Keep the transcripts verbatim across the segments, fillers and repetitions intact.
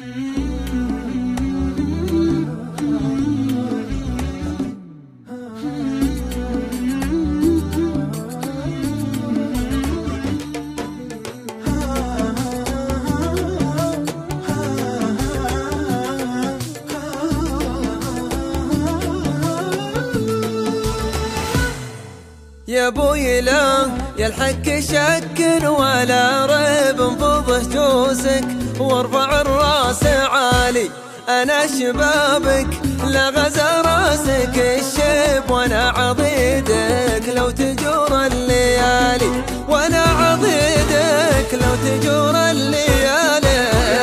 يا بوي لا يلحق شك ولا ريب، انفض جوزك وارفع الراس عالي. انا شبابك لا غزا راسك الشيب، وانا عضيدك لو تجور الليالي، وانا عضيدك لو تجور الليالي.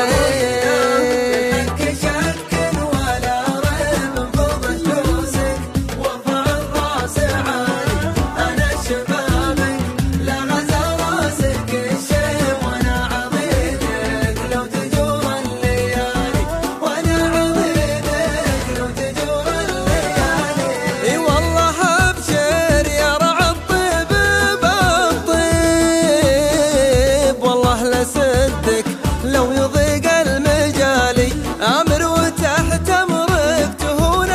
لو يضيق المجالي امر وتحت امرك تهون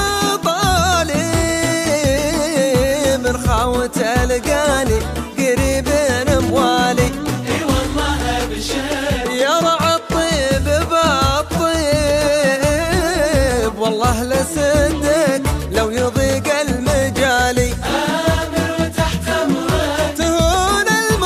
المطالب، من خاوة القاني قريب اموالي. اي والله ابشر يا رعى الطيب بالطيب، والله لصدق لو يضيق المجالي امر وتحت امرك تهون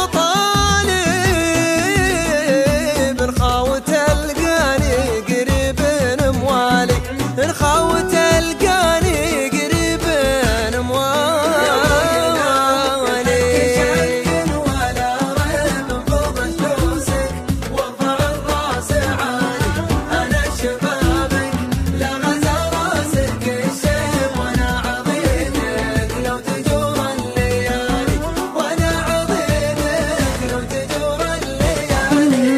المطالب، من خاوة القاني قريب اموالي، من خاوة القاني قريب اموالي. ولا ريب انفض جوزك وارفع الراس عالي. انا شبابك لا غزا راسك الشيب، وانا عضيدك لو تجور الليالي، وانا عضيدك لو تجور الليالي.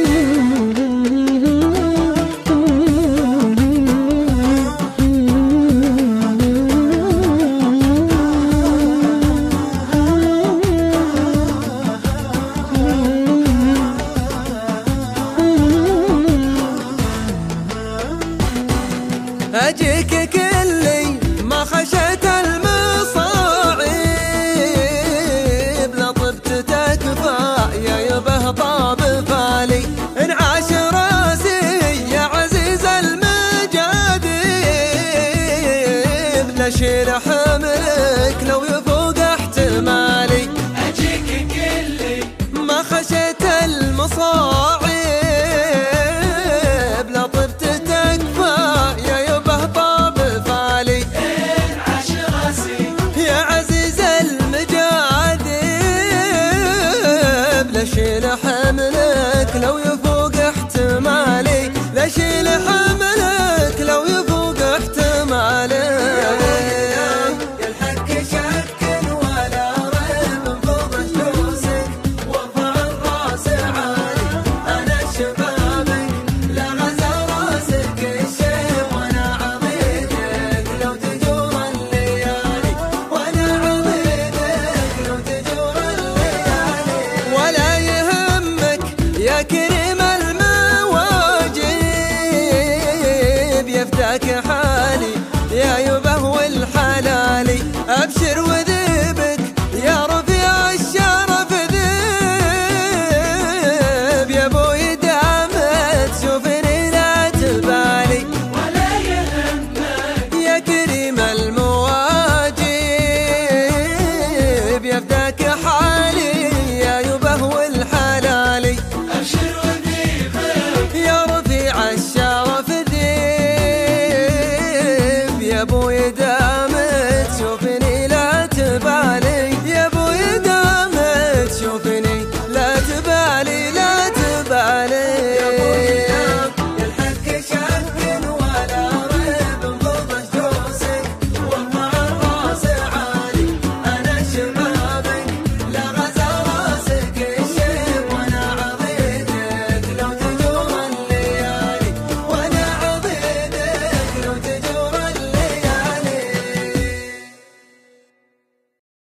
أجيك كلي ما خشيت المصاعب، لطبت تكفى يا يبه طاب فالي. انعاش راسي يا عزيز المجاديب، لشيل حملك لو يفوق احتمالي. اجيك كلي ما خشيت المصاعب